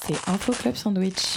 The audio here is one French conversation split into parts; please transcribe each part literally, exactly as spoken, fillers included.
c'est Info Club Sandwich.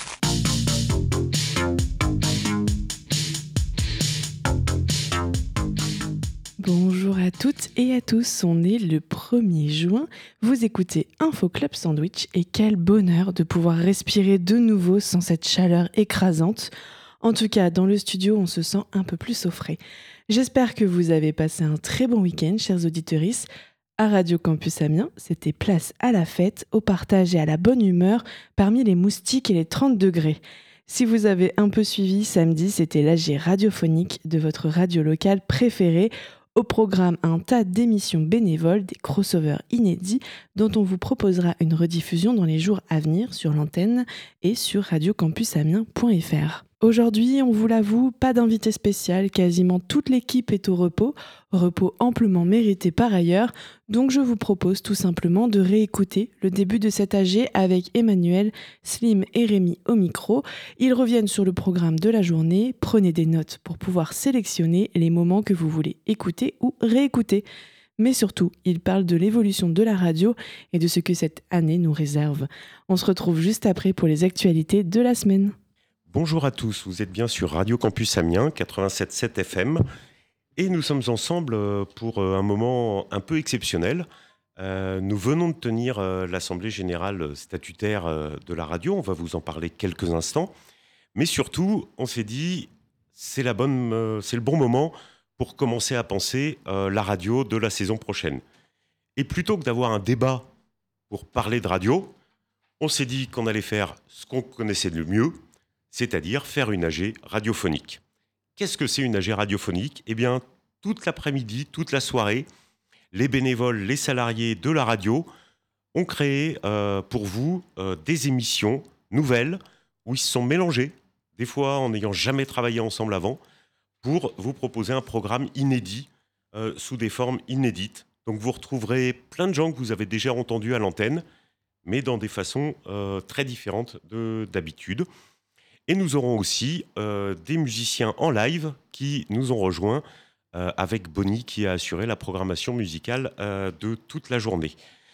Bonjour à toutes et à tous, on est le premier juin, vous écoutez Info Club Sandwich et quel bonheur de pouvoir respirer de nouveau sans cette chaleur écrasante. En tout cas, dans le studio, on se sent un peu plus au frais. J'espère que vous avez passé un très bon week-end, chers auditeuristes. À Radio Campus Amiens, c'était place à la fête, au partage et à la bonne humeur parmi les moustiques et les trente degrés. Si vous avez un peu suivi, samedi, c'était l'A G radiophonique de votre radio locale préférée. Au programme, un tas d'émissions bénévoles, des crossovers inédits dont on vous proposera une rediffusion dans les jours à venir sur l'antenne et sur radio campus amiens point f r. Aujourd'hui, on vous l'avoue, pas d'invité spécial, quasiment toute l'équipe est au repos, repos amplement mérité par ailleurs, donc je vous propose tout simplement de réécouter le début de cet A G avec Emmanuel, Slim et Rémi au micro. Ils reviennent sur le programme de la journée, prenez des notes pour pouvoir sélectionner les moments que vous voulez écouter ou réécouter. Mais surtout, ils parlent de l'évolution de la radio et de ce que cette année nous réserve. On se retrouve juste après pour les actualités de la semaine. Bonjour à tous, vous êtes bien sur Radio Campus Amiens, quatre-vingt-sept virgule sept F M, et nous sommes ensemble pour un moment un peu exceptionnel. Euh, nous venons de tenir l'Assemblée Générale statutaire de la radio, on va vous en parler quelques instants, mais surtout, on s'est dit, c'est, la bonne, euh, c'est le bon moment pour commencer à penser euh, la radio de la saison prochaine. Et plutôt que d'avoir un débat pour parler de radio, on s'est dit qu'on allait faire ce qu'on connaissait de mieux, c'est-à-dire faire une A G radiophonique. Qu'est-ce que c'est une A G radiophonique ? Eh bien, toute l'après-midi, toute la soirée, les bénévoles, les salariés de la radio ont créé euh, pour vous euh, des émissions nouvelles où ils se sont mélangés, des fois en n'ayant jamais travaillé ensemble avant, pour vous proposer un programme inédit, euh, sous des formes inédites. Donc vous retrouverez plein de gens que vous avez déjà entendus à l'antenne, mais dans des façons euh, très différentes de, d'habitude. Et nous aurons aussi euh, des musiciens en live qui nous ont rejoints euh, avec Bonnie qui a assuré la programmation musicale euh, de toute la journée.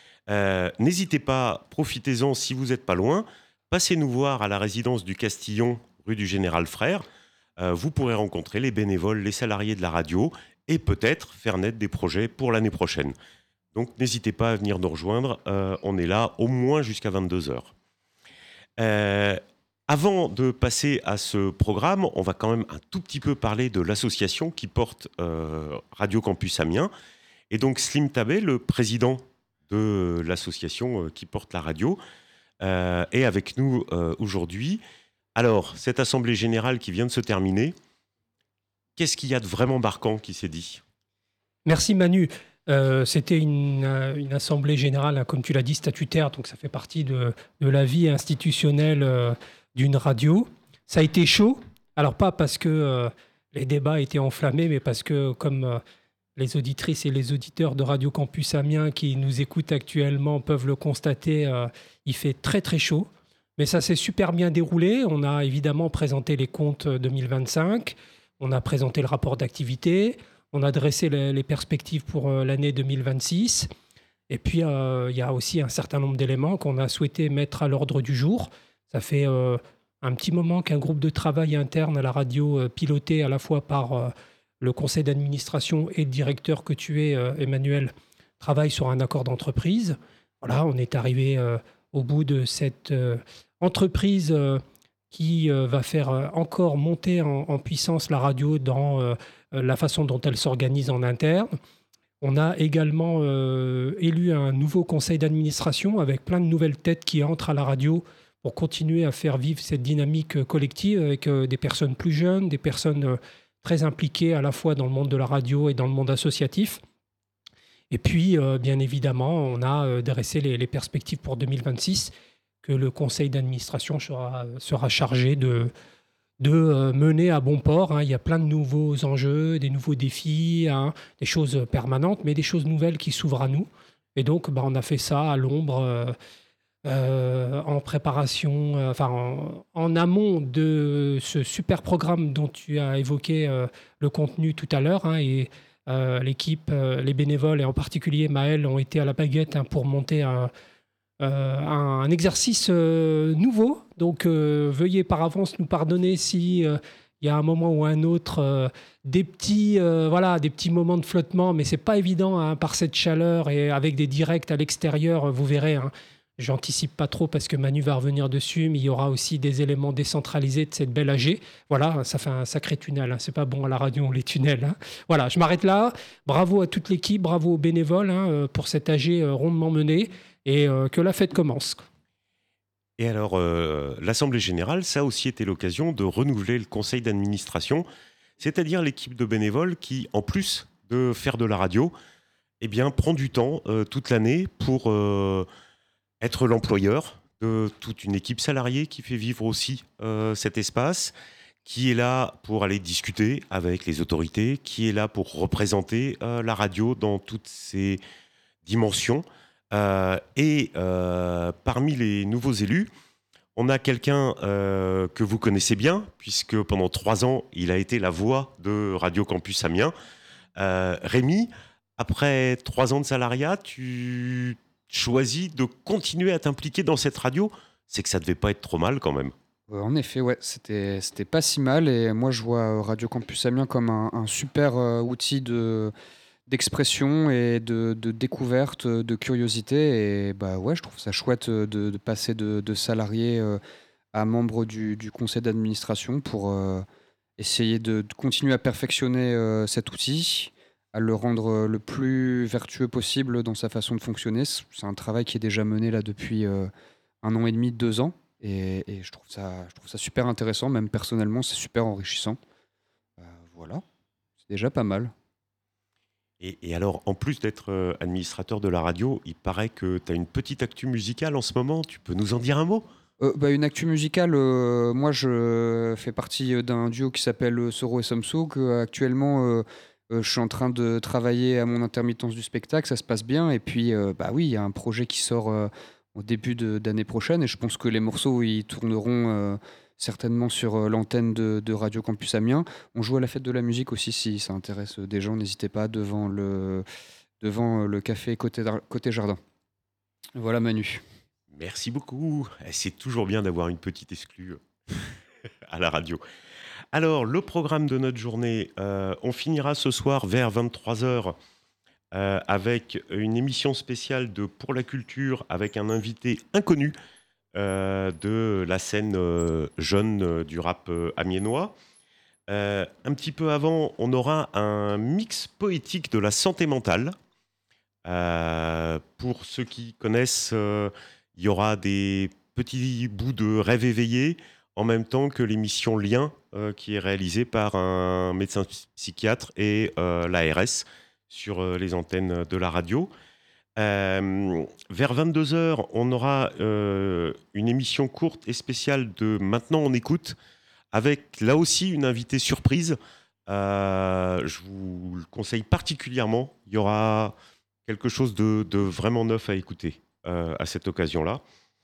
Euh, n'hésitez pas, profitez-en si vous n'êtes pas loin. Passez nous voir à la résidence du Castillon, rue du Général Frère. Euh, vous pourrez rencontrer les bénévoles, les salariés de la radio et peut-être faire naître des projets pour l'année prochaine. Donc n'hésitez pas à venir nous rejoindre. Euh, on est là au moins jusqu'à vingt-deux heures. Euh, Avant de passer à ce programme, on va quand même un tout petit peu parler de l'association qui porte euh, Radio Campus Amiens. Et donc Slim Tabé, le président de l'association euh, qui porte la radio, euh, est avec nous euh, aujourd'hui. Alors, cette assemblée générale qui vient de se terminer, qu'est-ce qu'il y a de vraiment marquant qui s'est dit ? Merci Manu. Euh, c'était une, une assemblée générale, comme tu l'as dit, statutaire, donc ça fait partie de, de la vie institutionnelle euh, d'une radio. Ça a été chaud, alors pas parce que euh, les débats étaient enflammés, mais parce que, comme euh, les auditrices et les auditeurs de Radio Campus Amiens qui nous écoutent actuellement peuvent le constater, euh, il fait très très chaud. Mais ça s'est super bien déroulé. On a évidemment présenté les comptes deux mille vingt-cinq, on a présenté le rapport d'activité, on a dressé les, les perspectives pour euh, l'année deux mille vingt-six. Et puis, euh, il y a aussi un certain nombre d'éléments qu'on a souhaité mettre à l'ordre du jour. Ça fait euh, un petit moment qu'un groupe de travail interne à la radio, euh, piloté à la fois par euh, le conseil d'administration et le directeur que tu es, euh, Emmanuel, travaille sur un accord d'entreprise. Voilà, on est arrivé euh, au bout de cette euh, entreprise euh, qui euh, va faire euh, encore monter en, en puissance la radio dans euh, la façon dont elle s'organise en interne. On a également euh, élu un nouveau conseil d'administration avec plein de nouvelles têtes qui entrent à la radio pour continuer à faire vivre cette dynamique collective avec euh, des personnes plus jeunes, des personnes euh, très impliquées à la fois dans le monde de la radio et dans le monde associatif. Et puis, euh, bien évidemment, on a euh, dressé les, les perspectives pour deux mille vingt-six que le conseil d'administration sera, sera chargé de, de euh, mener à bon port. Hein. Il y a plein de nouveaux enjeux, des nouveaux défis, hein, des choses permanentes, mais des choses nouvelles qui s'ouvrent à nous. Et donc, bah, on a fait ça à l'ombre, euh, euh, en préparation, euh, enfin en, en amont de ce super programme dont tu as évoqué euh, le contenu tout à l'heure. Hein, et euh, l'équipe, euh, les bénévoles et en particulier Maël ont été à la baguette hein, pour monter un, euh, un, un exercice euh, nouveau. Donc, euh, veuillez par avance nous pardonner si euh, il y a un moment ou un autre euh, des petits, euh, voilà, des petits moments de flottement, mais c'est pas évident hein, par cette chaleur et avec des directs à l'extérieur, vous verrez. Hein, j'anticipe pas trop parce que Manu va revenir dessus, mais il y aura aussi des éléments décentralisés de cette belle A G. Voilà, ça fait un sacré tunnel. Hein, c'est pas bon à la radio les tunnels. Hein. Voilà, je m'arrête là. Bravo à toute l'équipe, bravo aux bénévoles hein, pour cette A G euh, rondement menée et euh, que la fête commence. Et alors, euh, l'Assemblée générale, ça a aussi été l'occasion de renouveler le conseil d'administration, c'est-à-dire l'équipe de bénévoles qui, en plus de faire de la radio, eh bien, prend du temps euh, toute l'année pour euh, être l'employeur de toute une équipe salariée qui fait vivre aussi euh, cet espace, qui est là pour aller discuter avec les autorités, qui est là pour représenter euh, la radio dans toutes ses dimensions. Euh, et euh, parmi les nouveaux élus, on a quelqu'un euh, que vous connaissez bien, puisque pendant trois ans, il a été la voix de Radio Campus Amiens. Euh, Rémi, après trois ans de salariat, tu choisis de continuer à t'impliquer dans cette radio. C'est que ça devait pas être trop mal quand même. Euh, En effet, ouais, c'était, c'était pas si mal. Et moi, je vois euh, Radio Campus Amiens comme un, un super euh, outil de, d'expression et de, de découverte, euh, de curiosité. Et bah ouais, je trouve ça chouette euh, de, de passer de, de salarié euh, à membre du, du conseil d'administration pour euh, essayer de, de continuer à perfectionner euh, cet outil, à le rendre euh, le plus vertueux possible dans sa façon de fonctionner. C'est c'est un travail qui est déjà mené là depuis euh, un an et demi, deux ans. Et, et je trouve ça, je trouve ça super intéressant, même personnellement, c'est super enrichissant. Euh, voilà, c'est déjà pas mal. Et, et alors, en plus d'être euh, administrateur de la radio, il paraît que tu as une petite actu musicale en ce moment. Tu peux nous en dire un mot ? Euh, bah, une actu musicale, euh, moi je fais partie euh, d'un duo qui s'appelle euh, Soro et Samsung. Euh, actuellement, euh, euh, je suis en train de travailler à mon intermittence du spectacle, ça se passe bien. Et puis, euh, bah oui, il y a un projet qui sort euh, au début de- d'année prochaine. Et je pense que les morceaux, ils tourneront euh, certainement sur euh, l'antenne de, de Radio Campus Amiens. On joue à la fête de la musique aussi, si ça intéresse euh, des gens. N'hésitez pas devant le, devant euh, le café côté, dar- côté jardin. Voilà Manu. Merci beaucoup. Eh, C'est toujours bien d'avoir une petite exclue euh, à la radio. Alors, le programme de notre journée, euh, on finira ce soir vers vingt-trois heures euh, avec une émission spéciale de Pour la culture avec un invité inconnu euh, de la scène euh, jeune euh, du rap euh, amiénois. Euh, un petit peu avant, on aura un mix poétique de la santé mentale. Euh, pour ceux qui connaissent, euh, il y aura des petits bouts de rêve éveillé en même temps que l'émission Lien, euh, qui est réalisée par un médecin psychiatre et euh, l'A R S sur euh, les antennes de la radio. Euh, vers vingt-deux heures, on aura euh, une émission courte et spéciale de Maintenant on écoute, avec là aussi une invitée surprise. Euh, je vous le conseille particulièrement. Il y aura quelque chose de, de vraiment neuf à écouter euh, à cette occasion-là.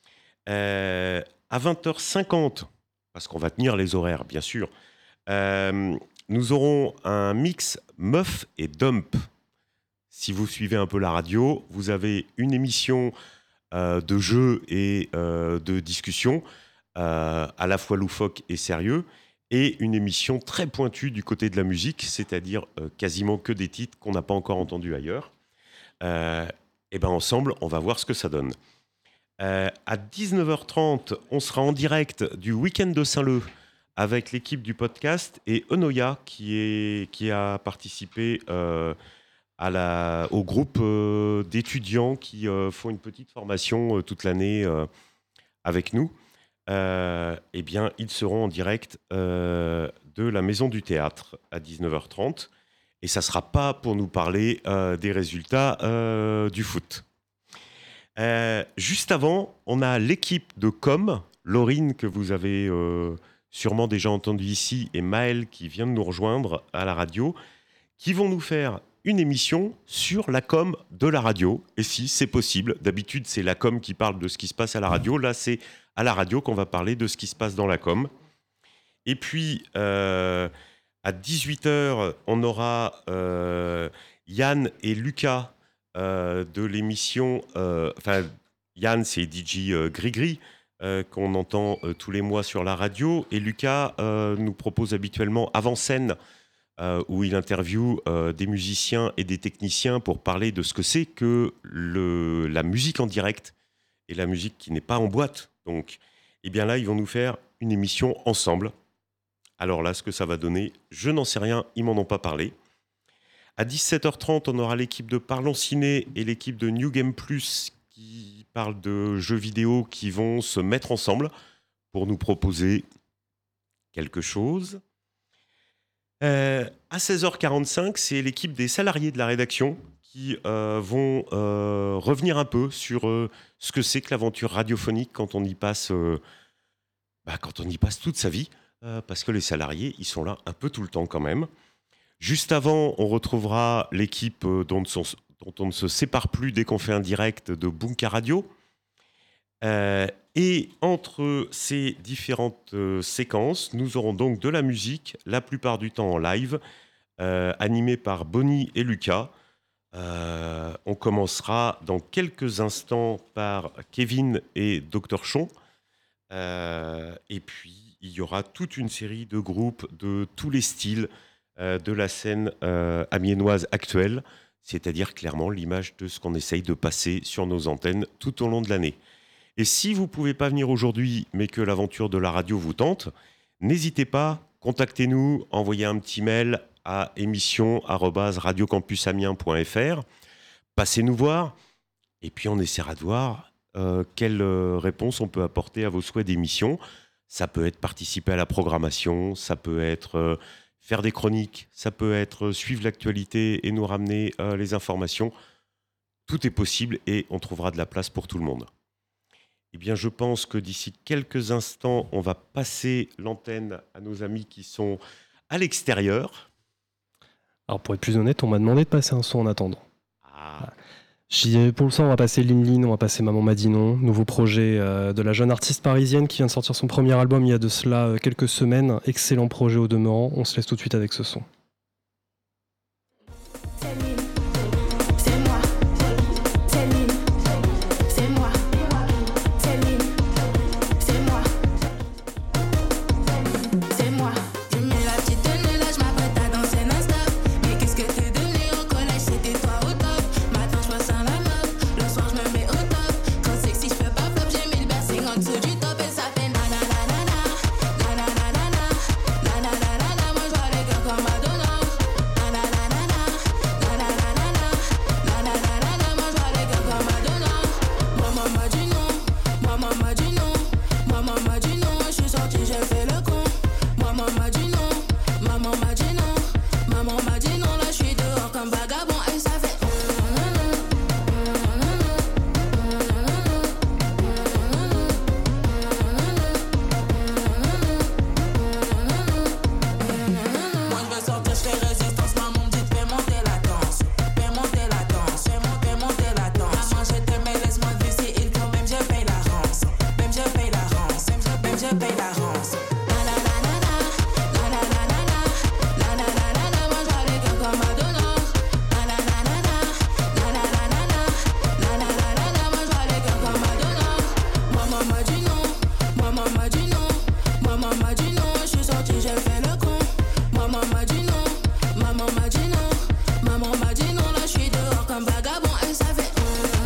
Euh, à vingt heures cinquante, parce qu'on va tenir les horaires, bien sûr, euh, nous aurons un mix meuf et dump. Si vous suivez un peu la radio, vous avez une émission euh, de jeu et euh, de discussion, euh, à la fois loufoque et sérieux, et une émission très pointue du côté de la musique, c'est-à-dire euh, quasiment que des titres qu'on n'a pas encore entendus ailleurs. Euh, et ben ensemble, on va voir ce que ça donne. Euh, à dix-neuf heures trente, on sera en direct du week-end de Saint-Leu avec l'équipe du podcast et Enoya qui, est, qui a participé euh, à la, au groupe euh, d'étudiants qui euh, font une petite formation euh, toute l'année euh, avec nous. Euh, eh bien, ils seront en direct euh, de la Maison du Théâtre à dix-neuf heures trente. Et ça ne sera pas pour nous parler euh, des résultats euh, du foot. Euh, juste avant, on a l'équipe de com, Laurine que vous avez euh, sûrement déjà entendu ici, et Maël qui vient de nous rejoindre à la radio, qui vont nous faire une émission sur la com de la radio. Et si c'est possible, d'habitude c'est la com qui parle de ce qui se passe à la radio, là c'est à la radio qu'on va parler de ce qui se passe dans la com. Et puis euh, à dix-huit heures, on aura euh, Yann et Lucas euh, de l'émission, enfin euh, Yann, c'est D J euh, Grigri, euh, qu'on entend euh, tous les mois sur la radio. Et Lucas euh, nous propose habituellement Avant-Scène, euh, où il interviewe euh, des musiciens et des techniciens pour parler de ce que c'est que le, la musique en direct et la musique qui n'est pas en boîte. Donc, eh bien là, ils vont nous faire une émission ensemble. Alors là, ce que ça va donner, je n'en sais rien, ils m'en ont pas parlé. À dix-sept heures trente, on aura l'équipe de Parlons Ciné et l'équipe de New Game Plus qui parlent de jeux vidéo qui vont se mettre ensemble pour nous proposer quelque chose. Euh, à seize heures quarante-cinq, c'est l'équipe des salariés de la rédaction qui euh, vont euh, revenir un peu sur euh, ce que c'est que l'aventure radiophonique quand on y passe, euh, bah, quand on y passe toute sa vie. Euh, parce que les salariés, ils sont là un peu tout le temps quand même. Juste avant, on retrouvera l'équipe euh, dont, dont on ne se sépare plus dès qu'on fait un direct de Bunka Radio. Euh, et entre ces différentes euh, séquences, nous aurons donc de la musique, la plupart du temps en live, euh, animée par Bonnie et Lucas. Euh, on commencera dans quelques instants par Kevin et Docteur Chon. Euh, et puis, il y aura toute une série de groupes de tous les styles euh, de la scène euh, amiénoise actuelle, c'est-à-dire clairement l'image de ce qu'on essaye de passer sur nos antennes tout au long de l'année. Et si vous ne pouvez pas venir aujourd'hui, mais que l'aventure de la radio vous tente, n'hésitez pas, contactez-nous, envoyez un petit mail à émission arobase radiocampusamiens point f r, passez nous voir, et puis on essaiera de voir euh, quelle euh, réponse on peut apporter à vos souhaits d'émission. Ça peut être participer à la programmation, ça peut être euh, faire des chroniques, ça peut être euh, suivre l'actualité et nous ramener euh, les informations. Tout est possible et on trouvera de la place pour tout le monde. Eh bien, je pense que d'ici quelques instants, on va passer l'antenne à nos amis qui sont à l'extérieur. Alors, pour être plus honnête, on m'a demandé de passer un son en attendant. Ah. J'y- Pour le son, on va passer Lin Lin, on va passer Maman m'a dit non, nouveau projet euh, de la jeune artiste parisienne qui vient de sortir son premier album il y a de cela euh, quelques semaines. Excellent projet au demeurant, on se laisse tout de suite avec ce son. C'est moi, Céline, c'est moi, Céline, c'est moi, c'est moi. Tu mets la petite tenue là, je m'apprête à danser non-stop. Mais qu'est-ce que t'es devenu au collège, c'était toi au top. Matin je passe à la meuf, le soir je me mets au top. Quand sexy je peux pas flop, j'ai mis le piercing en dessous du top. Et ça fait nananana, nananana, nananana. Moi je vois les gars comme Madonna. Nananana, nananana, nananana. Moi je vois les gars comme Madonna. Maman m'a dit non, maman m'a dit non, maman m'a dit non. Je suis sortie, j'ai fait le con. Maman m'a dit non, maman m'a dit non, maman m'a dit non. Là je suis dehors comme vagabond et ça fait. Moi je veux sortir, je fais résistance. Maman me dit fais monter la danse, fais monter la danse, fais monter, monter la danse. Maman je t'aime mais laisse-moi te visser, il faut même je paye la rance, même je paye la rance, même je, même je paye la rance. Nananana, nananana, nananana. Moi je vois les gars comme Madonna. Nananana, nananana, nananana. Moi je vois les gars comme Madonna. Maman m'a dit non, maman m'a dit non, maman m'a dit non. Je suis sortie, j'ai fait le con. Maman m'a dit non, maman m'a dit non, maman m'a dit non. Là je suis dehors comme vagabond et ça fait.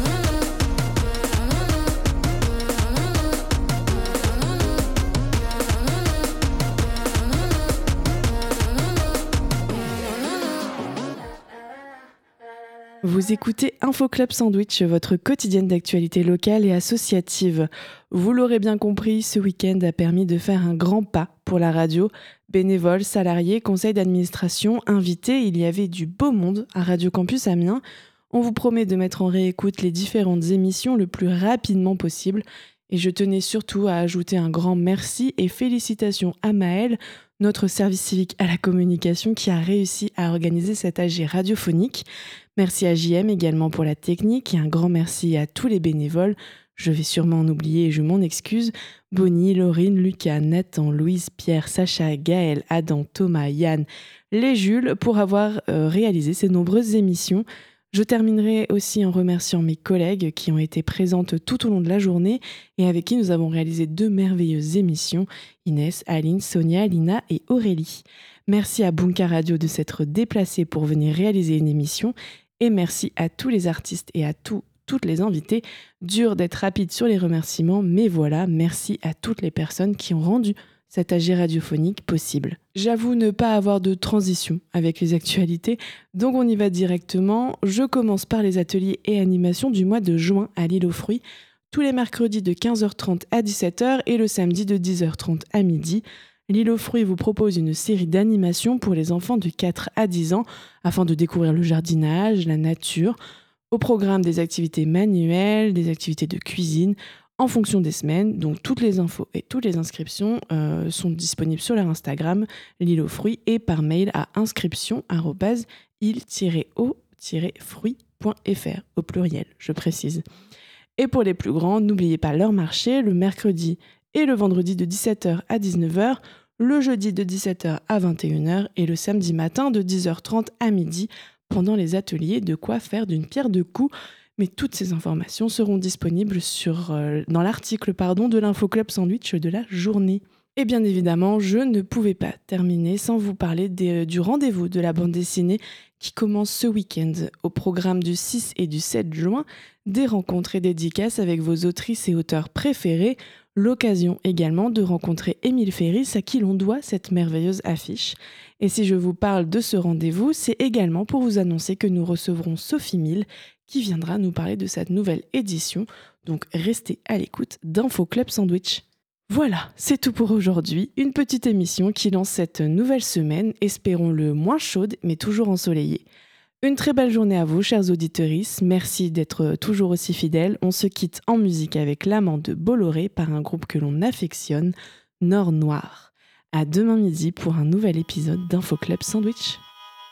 Vous écoutez Info Club Sandwich, votre quotidienne d'actualité locale et associative. Vous l'aurez bien compris, ce week-end a permis de faire un grand pas pour la radio. Bénévoles, salariés, conseil d'administration, invités, il y avait du beau monde à Radio Campus Amiens. On vous promet de mettre en réécoute les différentes émissions le plus rapidement possible. Et je tenais surtout à ajouter un grand merci et félicitations à Maëlle, notre service civique à la communication qui a réussi à organiser cet A G radiophonique. Merci à J M également pour la technique et un grand merci à tous les bénévoles. Je vais sûrement en oublier et je m'en excuse. Bonnie, Laurine, Lucas, Nathan, Louise, Pierre, Sacha, Gaël, Adam, Thomas, Yann, les Jules pour avoir euh, réalisé ces nombreuses émissions. Je terminerai aussi en remerciant mes collègues qui ont été présentes tout au long de la journée et avec qui nous avons réalisé deux merveilleuses émissions, Inès, Aline, Sonia, Lina et Aurélie. Merci à Bunka Radio de s'être déplacé pour venir réaliser une émission et merci à tous les artistes et à tous, toutes les invités. Dur d'être rapide sur les remerciements, mais voilà, merci à toutes les personnes qui ont rendu cet A G radiophonique possible. J'avoue ne pas avoir de transition avec les actualités, donc on y va directement. Je commence par les ateliers et animations du mois de juin à l'Île aux Fruits, tous les mercredis de quinze heures trente à dix-sept heures et le samedi de dix heures trente à midi. L'Île aux Fruits vous propose une série d'animations pour les enfants de quatre à dix ans afin de découvrir le jardinage, la nature. Au programme des activités manuelles, des activités de cuisine, en fonction des semaines. Donc toutes les infos et toutes les inscriptions euh, sont disponibles sur leur Instagram, l'Île aux Fruits, et par mail à inscription arobase île tiret au tiret fruits point f r, au pluriel, je précise. Et pour les plus grands, n'oubliez pas leur marché, le mercredi et le vendredi de dix-sept heures à dix-neuf heures, le jeudi de dix-sept heures à vingt et une heures et le samedi matin de dix heures trente à midi pendant les ateliers de quoi faire d'une pierre deux coups. Mais toutes ces informations seront disponibles sur, euh, dans l'article pardon, de l'Infoclub Sandwich de la journée. Et bien évidemment, je ne pouvais pas terminer sans vous parler des, du rendez-vous de la bande dessinée qui commence ce week-end. Au programme du six et du sept juin, des rencontres et dédicaces avec vos autrices et auteurs préférés. L'occasion également de rencontrer Émile Ferris, à qui l'on doit cette merveilleuse affiche. Et si je vous parle de ce rendez-vous, c'est également pour vous annoncer que nous recevrons Sophie Mille, qui viendra nous parler de cette nouvelle édition. Donc restez à l'écoute d'Infoclub Sandwich. Voilà, c'est tout pour aujourd'hui. Une petite émission qui lance cette nouvelle semaine, espérons-le moins chaude, mais toujours ensoleillée. Une très belle journée à vous, chers auditeurs. Merci d'être toujours aussi fidèles. On se quitte en musique avec L'Amant de Bolloré par un groupe que l'on affectionne, Nord Noir. À demain midi pour un nouvel épisode d'Infoclub Sandwich.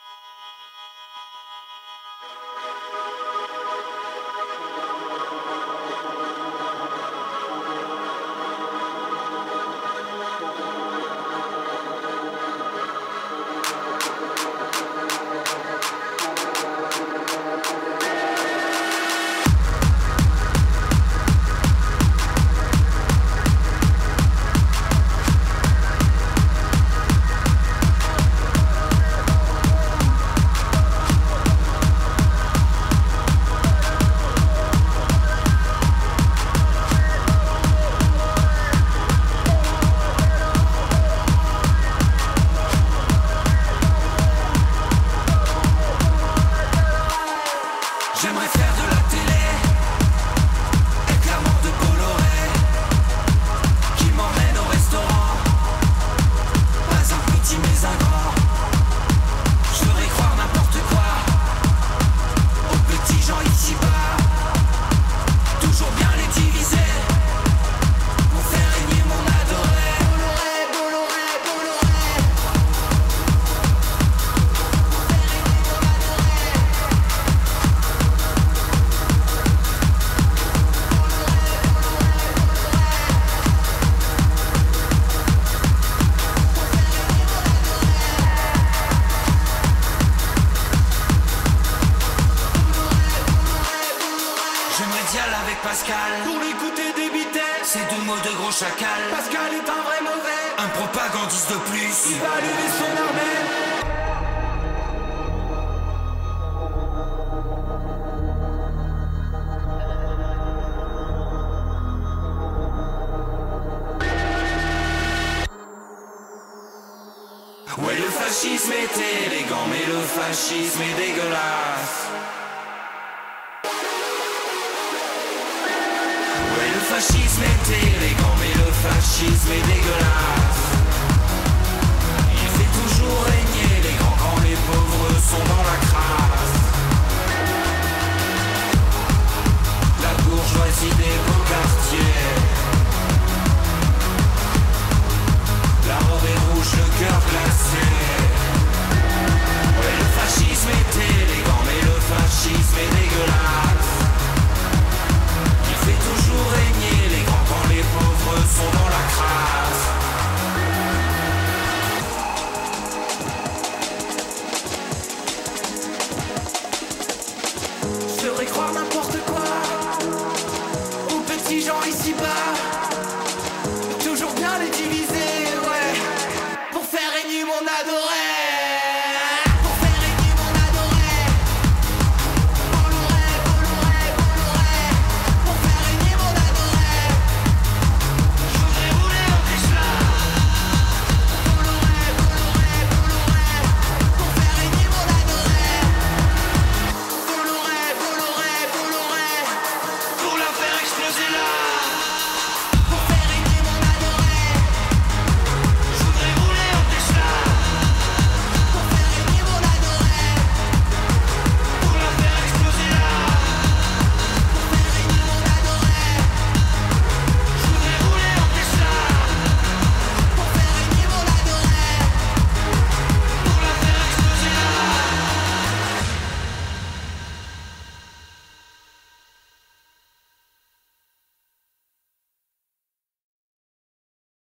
Chacal. Pascal est un vrai mauvais, un propagandiste de plus. Il va allumer son armée. Ouais, le fascisme est élégant, mais le fascisme est dégueulasse. Ouais, le fascisme est élégant, mais le fascisme est dégueulasse.